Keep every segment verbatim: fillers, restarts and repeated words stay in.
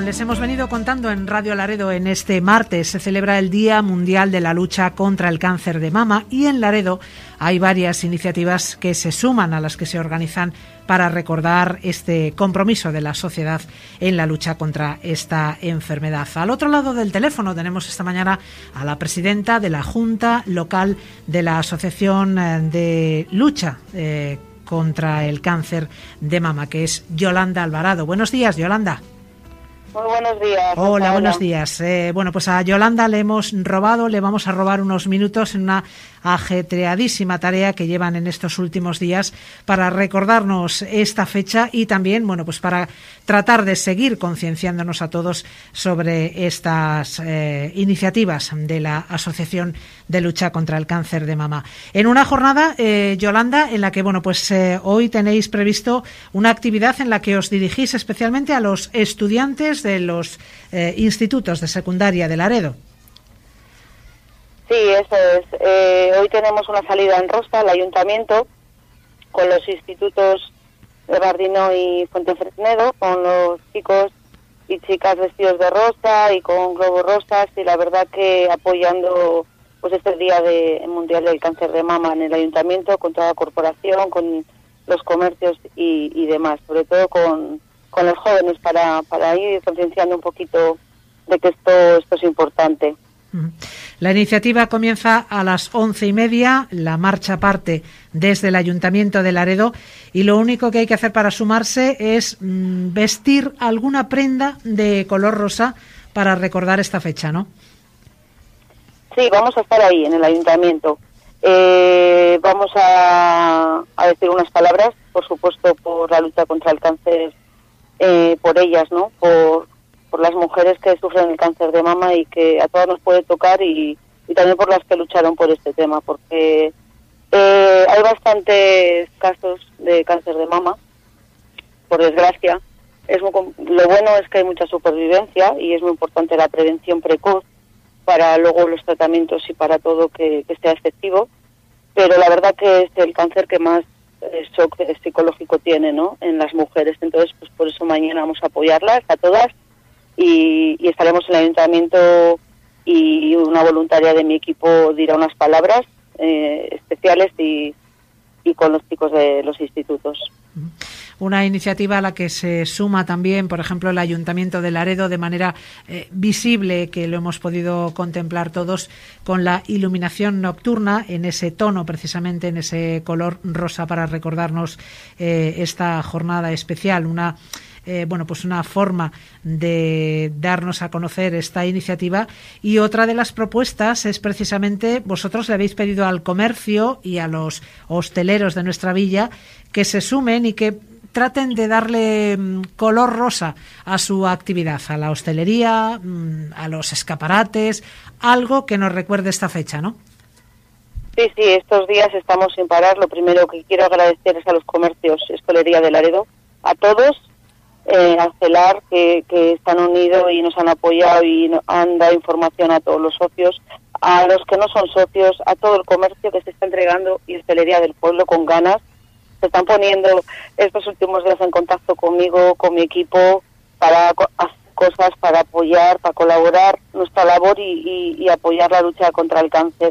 les hemos venido contando en Radio Laredo, en este martes se celebra el Día Mundial de la Lucha contra el Cáncer de Mama y en Laredo hay varias iniciativas que se suman a las que se organizan para recordar este compromiso de la sociedad en la lucha contra esta enfermedad. Al otro lado del teléfono tenemos esta mañana a la presidenta de la Junta Local de la Asociación de Lucha eh, contra el Cáncer de Mama, que es Yolanda Alvarado. Buenos días, Yolanda. Muy buenos días. Hola, buenos días. Eh, bueno, pues a Yolanda le hemos robado, le vamos a robar unos minutos en una ajetreadísima tarea que llevan en estos últimos días para recordarnos esta fecha y también, bueno, pues para tratar de seguir concienciándonos a todos sobre estas eh, iniciativas de la Asociación de Lucha contra el Cáncer de Mama. En una jornada, eh, Yolanda, en la que, bueno, pues eh, hoy tenéis previsto una actividad en la que os dirigís especialmente a los estudiantes de los eh, institutos de secundaria de Laredo. Sí, eso es. Eh, hoy tenemos una salida en Rosa, al ayuntamiento, con los institutos de Bardino y Fuentefresnedo, con los chicos y chicas vestidos de rosa y con globos rosas, y la verdad que apoyando pues este Día de, Mundial del Cáncer de Mama en el ayuntamiento, con toda la corporación, con los comercios y, y demás, sobre todo con, con los jóvenes, para, para ir concienciando un poquito de que esto, esto es importante. La iniciativa comienza a las once y media, la marcha parte desde el Ayuntamiento de Laredo y lo único que hay que hacer para sumarse es mmm, vestir alguna prenda de color rosa para recordar esta fecha, ¿no? Sí, vamos a estar ahí en el Ayuntamiento. Eh, vamos a, a decir unas palabras, por supuesto, por la lucha contra el cáncer, eh, por ellas, ¿no? Por por las mujeres que sufren el cáncer de mama y que a todas nos puede tocar, y, y también por las que lucharon por este tema, porque eh, hay bastantes casos de cáncer de mama, por desgracia. Es muy, lo bueno es que hay mucha supervivencia y es muy importante la prevención precoz para luego los tratamientos y para todo que, que sea efectivo, pero la verdad que es el cáncer que más eh, shock psicológico tiene, ¿no?, en las mujeres. Entonces, pues por eso mañana vamos a apoyarlas a todas. Y, y estaremos en el ayuntamiento y una voluntaria de mi equipo dirá unas palabras eh, especiales y, y con los chicos de los institutos. Una iniciativa a la que se suma también, por ejemplo, el Ayuntamiento de Laredo de manera eh, visible, que lo hemos podido contemplar todos con la iluminación nocturna en ese tono, precisamente en ese color rosa, para recordarnos eh, esta jornada especial. Una Eh, bueno, pues una forma de darnos a conocer esta iniciativa. Y otra de las propuestas es precisamente, vosotros le habéis pedido al comercio y a los hosteleros de nuestra villa que se sumen y que traten de darle color rosa a su actividad, a la hostelería, a los escaparates, algo que nos recuerde esta fecha, ¿no? Sí, sí, estos días estamos sin parar. Lo primero que quiero agradecer es a los comercios y hostelería de Laredo, a todos, Eh, a CELAR, que, que están unidos y nos han apoyado y no, han dado información a todos los socios, a los que no son socios, a todo el comercio que se está entregando y hostelería del pueblo con ganas. Se están poniendo estos últimos días en contacto conmigo, con mi equipo, para hacer cosas, para apoyar, para colaborar nuestra labor y, y, y apoyar la lucha contra el cáncer.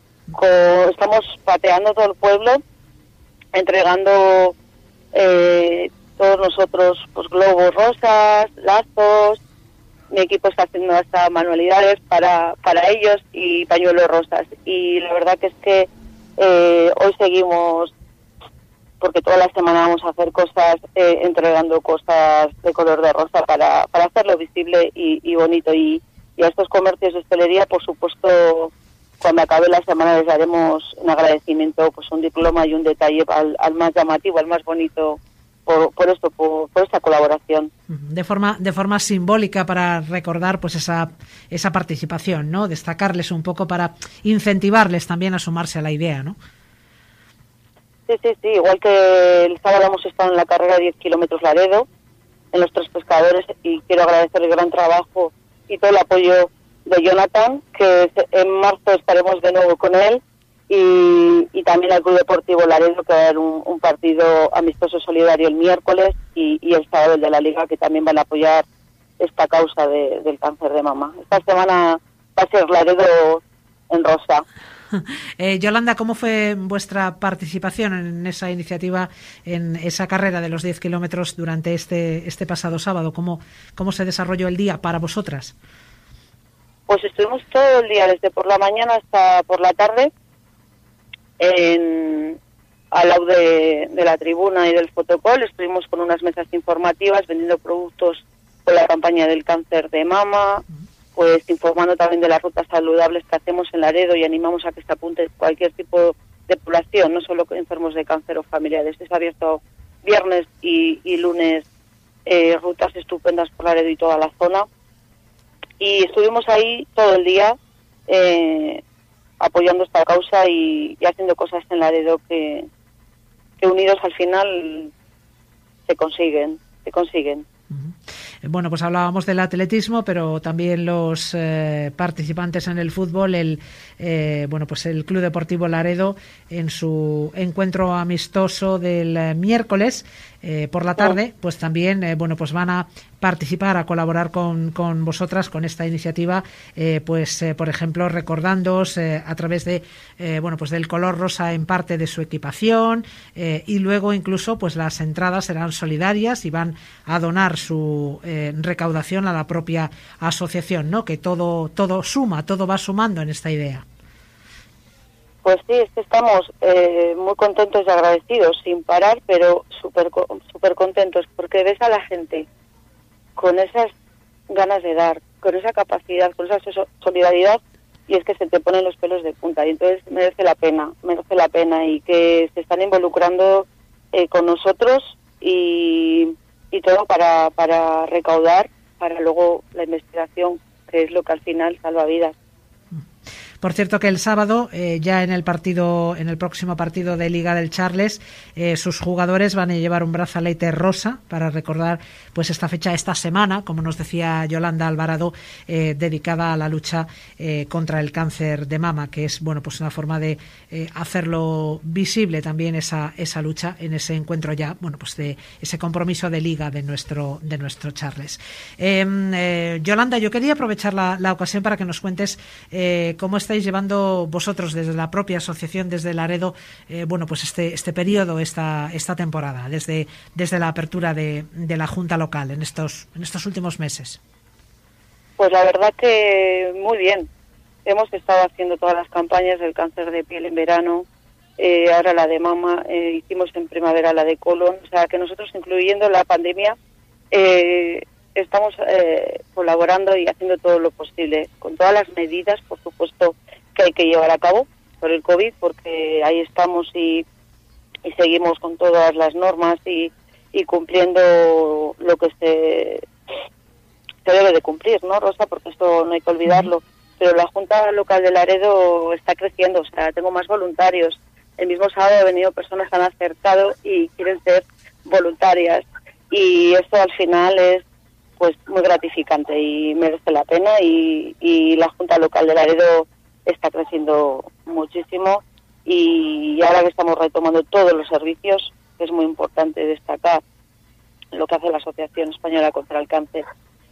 Co- estamos pateando todo el pueblo, entregando eh, todos nosotros pues globos rosas, lazos. Mi equipo está haciendo hasta manualidades para para ellos y pañuelos rosas, y la verdad que es que eh, hoy seguimos, porque toda la semana vamos a hacer cosas, eh, entregando cosas de color de rosa para para hacerlo visible y, y bonito, y, y a estos comercios de hostelería, por supuesto, cuando acabe la semana les daremos un agradecimiento, pues un diploma y un detalle al, al más llamativo, al más bonito, por, por esto, por, por esta colaboración. De forma de forma simbólica, para recordar pues esa esa participación, ¿no? Destacarles un poco para incentivarles también a sumarse a la idea, ¿no? Sí, sí, sí. Igual que el sábado hemos estado en la carrera de diez kilómetros Laredo, en los Tres Pescadores, y quiero agradecer el gran trabajo y todo el apoyo de Jonathan, que en marzo estaremos de nuevo con él, y, y también al Club Deportivo Laredo, que va a haber un, un partido amistoso solidario el miércoles, y, y el sábado el de la Liga, que también van a apoyar esta causa de, del cáncer de mama. Esta semana va a ser Laredo en rosa. Eh, Yolanda, ¿cómo fue vuestra participación en esa iniciativa, en esa carrera de los diez kilómetros durante este este pasado sábado? ¿Cómo, cómo se desarrolló el día para vosotras? Pues estuvimos todo el día, desde por la mañana hasta por la tarde, en, al lado de, de la tribuna y del fotocall. Estuvimos con unas mesas informativas vendiendo productos con la campaña del cáncer de mama, pues informando también de las rutas saludables que hacemos en Laredo, y animamos a que se apunte cualquier tipo de población, no solo enfermos de cáncer o familiares. Es abierto viernes y, y lunes, eh, rutas estupendas por Laredo y toda la zona. Y estuvimos ahí todo el día eh, apoyando esta causa y, y haciendo cosas en Laredo que, que unidos al final se consiguen, se consiguen. Bueno, pues hablábamos del atletismo, pero también los eh, participantes en el fútbol, el eh, bueno, pues el Club Deportivo Laredo, en su encuentro amistoso del eh, miércoles eh, por la tarde, pues también eh, bueno, pues van a participar, a colaborar con, con vosotras con esta iniciativa, eh, pues eh, por ejemplo recordándoos eh, a través de eh, bueno, pues del color rosa en parte de su equipación, eh, y luego incluso pues las entradas serán solidarias y van a donar su eh, recaudación a la propia asociación, ¿no? Que todo todo suma, todo va sumando en esta idea. Pues sí, es que estamos eh, muy contentos y agradecidos, sin parar, pero súper súper contentos, porque ves a la gente con esas ganas de dar, con esa capacidad, con esa solidaridad, y es que se te ponen los pelos de punta, y entonces merece la pena, merece la pena, y que se están involucrando eh, con nosotros y, y todo para, para recaudar, para luego la investigación, que es lo que al final salva vidas. Por cierto que el sábado, eh, ya en el partido, en el próximo partido de Liga del Charles, eh, sus jugadores van a llevar un brazalete rosa para recordar pues esta fecha, esta semana, como nos decía Yolanda Alvarado, eh, dedicada a la lucha eh, contra el cáncer de mama, que es bueno pues una forma de eh, hacerlo visible también esa esa lucha en ese encuentro ya, bueno pues de ese compromiso de liga de nuestro de nuestro Charles. Eh, eh, Yolanda, yo quería aprovechar la, la ocasión para que nos cuentes eh, cómo está estáis llevando vosotros desde la propia asociación, desde Laredo, eh, bueno, pues este este periodo, esta esta temporada, desde desde la apertura de, de la Junta Local en estos en estos últimos meses. Pues la verdad que muy bien. Hemos estado haciendo todas las campañas del cáncer de piel en verano, eh, ahora la de mama, eh, hicimos en primavera la de colon, o sea que nosotros, incluyendo la pandemia, eh, estamos eh, colaborando y haciendo todo lo posible, con todas las medidas, por supuesto, que hay que llevar a cabo por el COVID, porque ahí estamos y, y seguimos con todas las normas y, y cumpliendo lo que se, se debe de cumplir, ¿no, Rosa? Porque esto no hay que olvidarlo. Pero la Junta Local de Laredo está creciendo, o sea, tengo más voluntarios. El mismo sábado ha venido personas que han acercado y quieren ser voluntarias. Y esto al final es pues muy gratificante y merece la pena, y, y la Junta Local de Laredo está creciendo muchísimo, y ahora que estamos retomando todos los servicios, es muy importante destacar lo que hace la Asociación Española contra el Cáncer.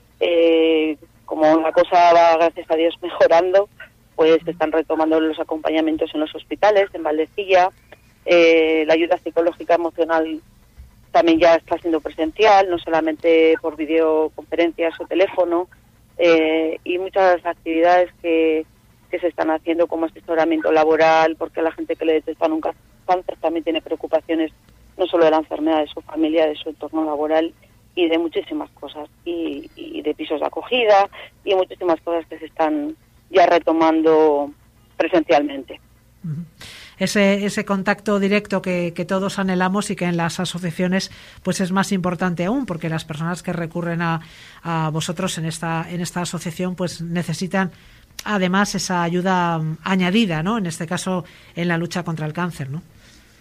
Eh, como la cosa va, gracias a Dios, mejorando, pues se están retomando los acompañamientos en los hospitales, en Valdecilla, eh, la ayuda psicológica emocional también ya está siendo presencial, no solamente por videoconferencias o teléfono, eh, y muchas actividades que, que se están haciendo, como asesoramiento laboral, porque la gente que le detectan un cáncer también tiene preocupaciones no solo de la enfermedad, de su familia, de su entorno laboral y de muchísimas cosas, y, y de pisos de acogida y muchísimas cosas que se están ya retomando presencialmente. Uh-huh. Ese, ese contacto directo que, que todos anhelamos y que en las asociaciones pues es más importante aún, porque las personas que recurren a, a vosotros en esta en esta asociación pues necesitan además esa ayuda añadida, ¿no? En este caso en la lucha contra el cáncer, ¿no?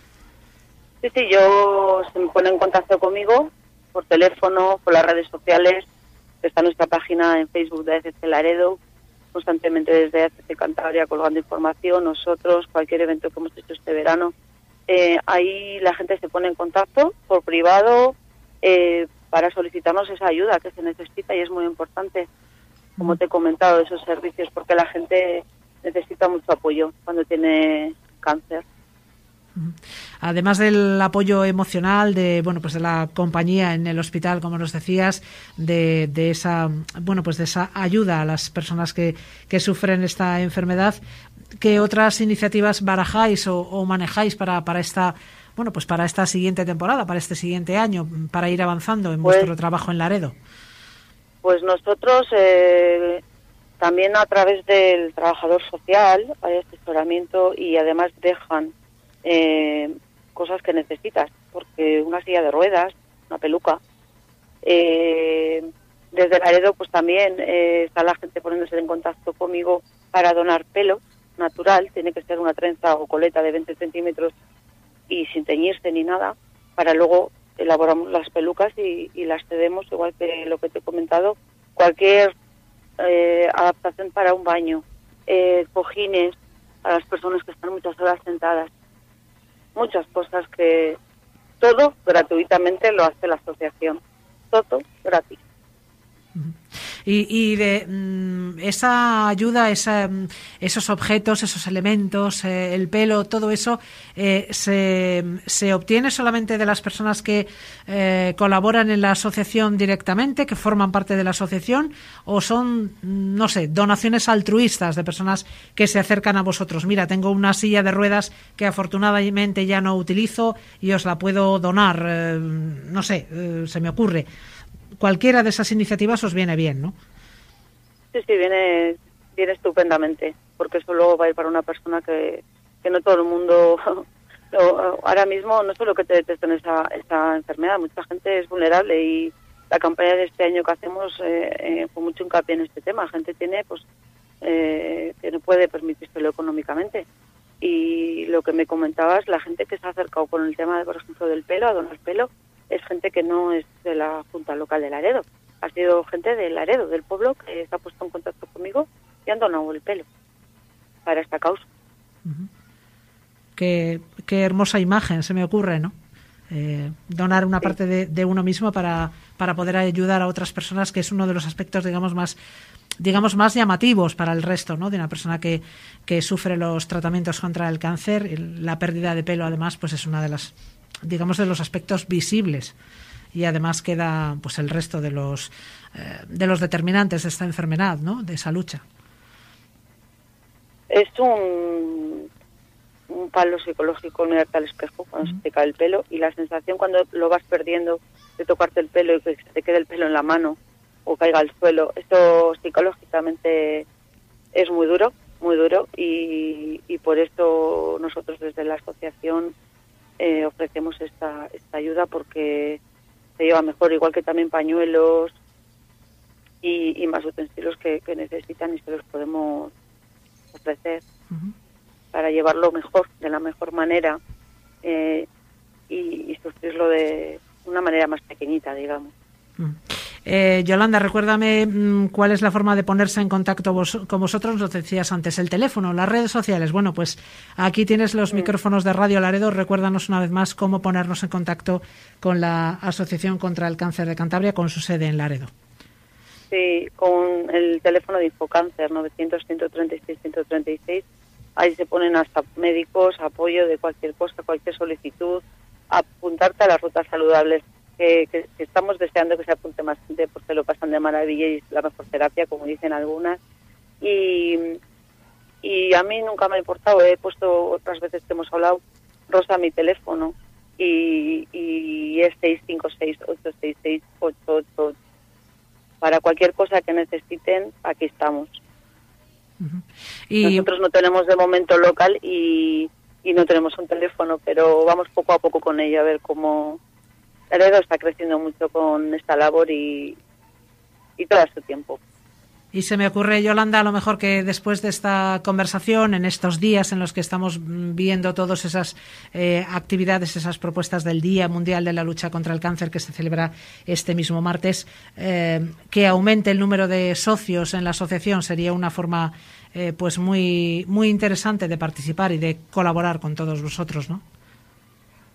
Sí, sí, yo se me pone en contacto conmigo por teléfono, por las redes sociales, está nuestra página en Facebook de A C C Laredo, constantemente desde A C C Cantabria colgando información, nosotros, cualquier evento que hemos hecho este verano, eh, ahí la gente se pone en contacto por privado, eh, para solicitarnos esa ayuda que se necesita, y es muy importante, como te he comentado, esos servicios, porque la gente necesita mucho apoyo cuando tiene cáncer. Además del apoyo emocional de bueno pues de la compañía en el hospital, como nos decías, de, de esa bueno pues de esa ayuda a las personas que, que sufren esta enfermedad, ¿qué otras iniciativas barajáis o, o manejáis para, para esta bueno pues para esta siguiente temporada, para este siguiente año, para ir avanzando en pues, vuestro trabajo en Laredo? Pues nosotros eh, también a través del trabajador social hay asesoramiento, y además dejan Eh, cosas que necesitas, porque una silla de ruedas, una peluca, eh, desde Laredo pues también eh, está la gente poniéndose en contacto conmigo para donar pelo natural, tiene que ser una trenza o coleta de veinte centímetros y sin teñirse ni nada, para luego elaboramos las pelucas y, y las cedemos, igual que lo que te he comentado, cualquier eh, adaptación para un baño, eh, cojines para las personas que están muchas horas sentadas, muchas cosas, que todo gratuitamente lo hace la asociación, todo gratis. Y, y de mm, esa ayuda, esa, esos objetos, esos elementos, eh, el pelo, todo eso, eh, se, ¿se obtiene solamente de las personas que eh, colaboran en la asociación directamente, que forman parte de la asociación, o son, no sé, donaciones altruistas de personas que se acercan a vosotros? Mira, tengo una silla de ruedas que afortunadamente ya no utilizo y os la puedo donar, eh, no sé, eh, se me ocurre. Cualquiera de esas iniciativas os viene bien, ¿no? Sí, sí, viene, viene estupendamente, porque eso luego va a ir para una persona que, que no todo el mundo, ahora mismo no solo que te detecten esa, esa enfermedad, mucha gente es vulnerable, y la campaña de este año que hacemos eh, eh, con mucho hincapié en este tema, gente tiene pues eh, que no puede permitírselo económicamente, y lo que me comentabas, la gente que se ha acercado con el tema, de, por ejemplo, del pelo, a donar pelo, es gente que no es de la Junta Local de Laredo. Ha sido gente de Laredo, del pueblo, que se ha puesto en contacto conmigo y han donado el pelo para esta causa. Uh-huh. Qué, qué hermosa imagen se me ocurre, ¿no? Eh, donar una sí. parte de, de uno mismo para, para poder ayudar a otras personas, que es uno de los aspectos, digamos, más digamos más llamativos para el resto, ¿no? De una persona que, que sufre los tratamientos contra el cáncer. La pérdida de pelo, además, pues es una de las digamos de los aspectos visibles, y además queda pues el resto de los eh, de los determinantes de esta enfermedad, ¿no? De esa lucha. Es un un palo psicológico mirarte al espejo cuando uh-huh. se te cae el pelo, y la sensación cuando lo vas perdiendo de tocarte el pelo y que se te quede el pelo en la mano o caiga al suelo, esto psicológicamente es muy duro, muy duro, y, y por eso nosotros desde la asociación Eh, ofrecemos esta esta ayuda, porque se lleva mejor, igual que también pañuelos y, y más utensilios que, que necesitan, y se los podemos ofrecer uh-huh. para llevarlo mejor, de la mejor manera, eh, y, y sufrirlo de una manera más pequeñita, digamos. Uh-huh. Eh, Yolanda, recuérdame mmm, cuál es la forma de ponerse en contacto vos, con vosotros. Nos decías antes el teléfono, las redes sociales. Bueno, pues aquí tienes los sí. micrófonos de Radio Laredo. Recuérdanos una vez más cómo ponernos en contacto con la Asociación contra el Cáncer de Cantabria, con su sede en Laredo. Sí, con el teléfono de Infocáncer, novecientos, ciento treinta y seis, ciento treinta y seis. Ahí se ponen hasta médicos, apoyo de cualquier cosa, cualquier solicitud, apuntarte a las rutas saludables. Que, que, que estamos deseando que se apunte más gente, porque lo pasan de maravilla y es la mejor terapia, como dicen algunas. Y, y a mí nunca me ha importado, he puesto otras veces que hemos hablado, Rosa, mi teléfono, y, y es seis cinco seis, ocho seis seis, ocho ocho ocho. Para cualquier cosa que necesiten, aquí estamos. Uh-huh. Y nosotros no tenemos de momento local y, y no tenemos un teléfono, pero vamos poco a poco con ello, a ver cómo... Laredo está creciendo mucho con esta labor y, y todo a su tiempo. Y se me ocurre, Yolanda, a lo mejor que después de esta conversación, en estos días en los que estamos viendo todas esas eh, actividades, esas propuestas del Día Mundial de la Lucha contra el Cáncer, que se celebra este mismo martes, eh, que aumente el número de socios en la asociación sería una forma eh, pues muy, muy interesante de participar y de colaborar con todos vosotros, ¿no?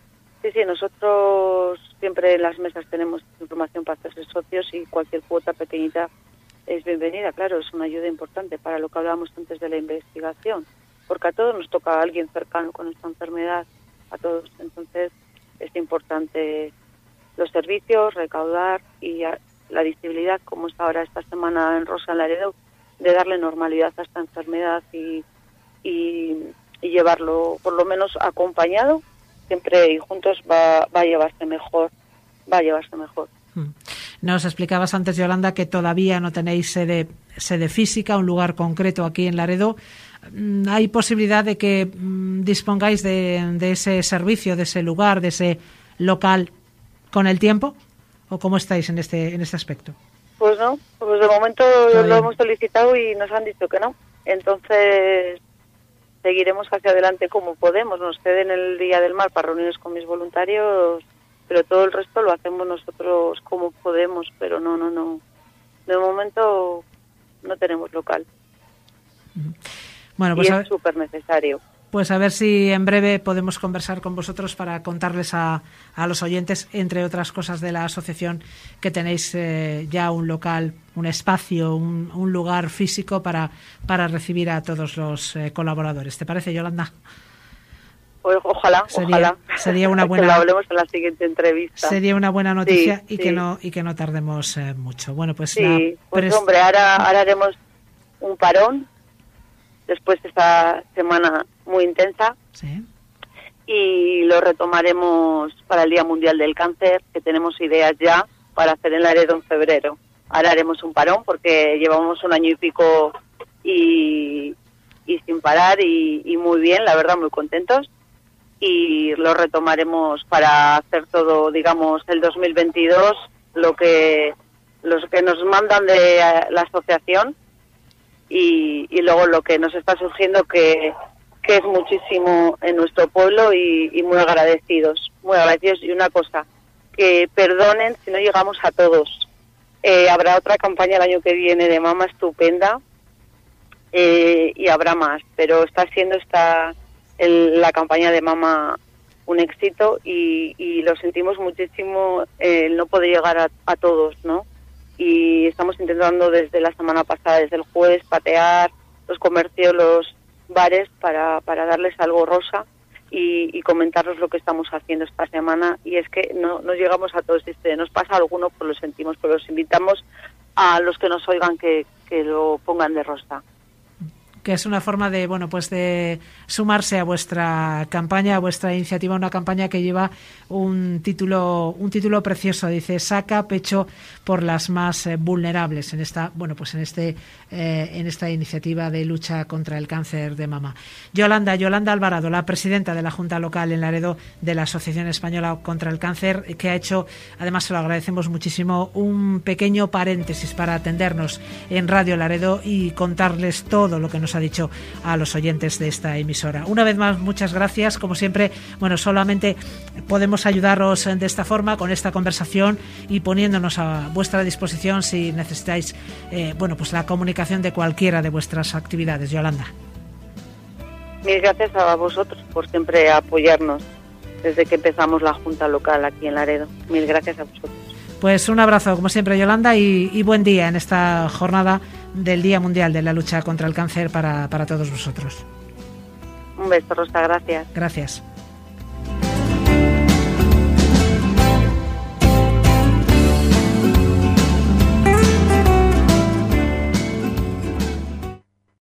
Sí, sí, nosotros siempre en las mesas tenemos información para hacerse socios y cualquier cuota pequeñita es bienvenida, claro, es una ayuda importante para lo que hablábamos antes de la investigación, porque a todos nos toca a alguien cercano con esta enfermedad, a todos, entonces es importante los servicios, recaudar y la visibilidad, como está ahora esta semana en Rosa en Laredo, de darle normalidad a esta enfermedad y, y, y llevarlo por lo menos acompañado, siempre y juntos va, va a llevarse mejor, va a llevarse mejor. Nos explicabas antes, Yolanda, que todavía no tenéis sede, sede física, un lugar concreto aquí en Laredo. ¿Hay posibilidad de que mmm, dispongáis de, de ese servicio, de ese lugar, de ese local con el tiempo? ¿O cómo estáis en este, en este aspecto? Pues no, pues de momento lo hemos solicitado y nos han dicho que no. Entonces seguiremos hacia adelante como podemos. Nos ceden el Día del Mar para reuniones con mis voluntarios, pero todo el resto lo hacemos nosotros como podemos, pero no, no, no. De momento no tenemos local. Bueno, pues y es súper necesario. Pues a ver si en breve podemos conversar con vosotros para contarles a, a los oyentes, entre otras cosas de la asociación, que tenéis eh, ya un local, un espacio, un, un lugar físico para, para recibir a todos los eh, colaboradores. ¿Te parece, Yolanda? Pues ojalá, sería, ojalá. Sería una buena, que lo hablemos en la siguiente entrevista. Sería una buena noticia sí, y, sí. Que no, y que no tardemos eh, mucho. Bueno, pues, sí, la pues pres- hombre, ahora, ahora haremos un parón después de esta semana muy intensa sí. y lo retomaremos para el Día Mundial del Cáncer, que tenemos ideas ya para hacer en Laredo en febrero. Ahora haremos un parón porque llevamos un año y pico y, y sin parar y, y muy bien, la verdad, muy contentos. Y lo retomaremos para hacer todo, digamos, el dos mil veintidós, lo que los que nos mandan de la asociación y, y luego lo que nos está surgiendo, que, que es muchísimo en nuestro pueblo y, y muy agradecidos, muy agradecidos. Y una cosa, que perdonen si no llegamos a todos. Eh, habrá otra campaña el año que viene de Mama estupenda eh, y habrá más, pero está siendo esta... El, la campaña de Mama un éxito y, y lo sentimos muchísimo el eh, no poder llegar a, a todos, ¿no? Y estamos intentando desde la semana pasada, desde el jueves, patear los comercios, los bares para, para darles algo rosa y, y comentarles lo que estamos haciendo esta semana. Y es que no, no llegamos a todos. Si nos pasa alguno, pues lo sentimos, pero los invitamos a los que nos oigan que, que lo pongan de rosa. Que es una forma de, bueno, pues de sumarse a vuestra campaña, a vuestra iniciativa, una campaña que lleva un título, un título precioso, dice: saca pecho por las más eh, vulnerables en esta, bueno, pues en este, eh, en esta iniciativa de lucha contra el cáncer de mama. Yolanda, Yolanda Alvarado, la presidenta de la Junta Local en Laredo de la Asociación Española contra el Cáncer, que ha hecho, además se lo agradecemos muchísimo, un pequeño paréntesis para atendernos en Radio Laredo y contarles todo lo que nos ha dicho a los oyentes de esta emisora. Una vez más, muchas gracias. Como siempre, bueno, solamente podemos ayudaros de esta forma, con esta conversación y poniéndonos a vuestra disposición si necesitáis, eh, bueno, pues la comunicación de cualquiera de vuestras actividades. Yolanda. Mil gracias a vosotros por siempre apoyarnos desde que empezamos la Junta Local aquí en Laredo. Mil gracias a vosotros. Pues un abrazo, como siempre, Yolanda, y, y buen día en esta jornada del Día Mundial de la Lucha contra el Cáncer para, para todos vosotros. Un beso, Rosa, gracias. Gracias.